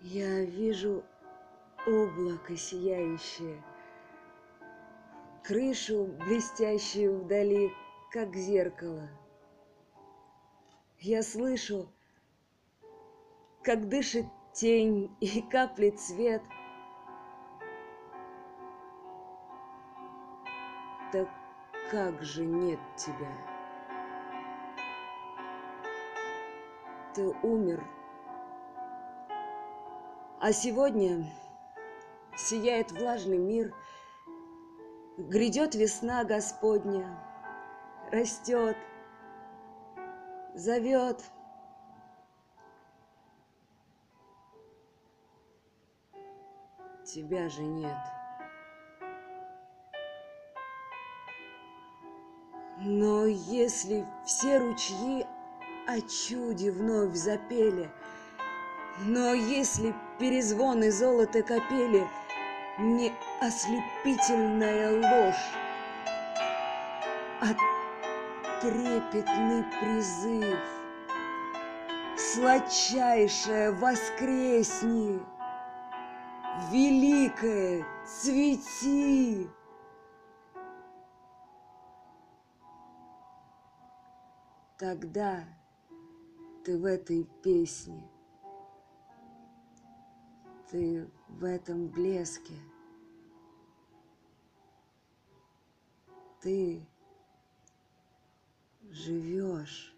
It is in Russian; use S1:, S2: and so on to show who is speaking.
S1: Я вижу облако сияющее, крышу блестящую вдали, как зеркало. Я слышу, как дышит тень и каплет свет. Так как же нет тебя? Ты умер, а сегодня сияет влажный мир, грядет весна Господня, растет, зовет. Тебя же нет. Но если все ручьи о чуде вновь запели, но если перезвоны золота капели не ослепительная ложь, а трепетный призыв, сладчайшее воскресни, великое цвети. Тогда ты в этой песне, ты в этом блеске, ты живешь.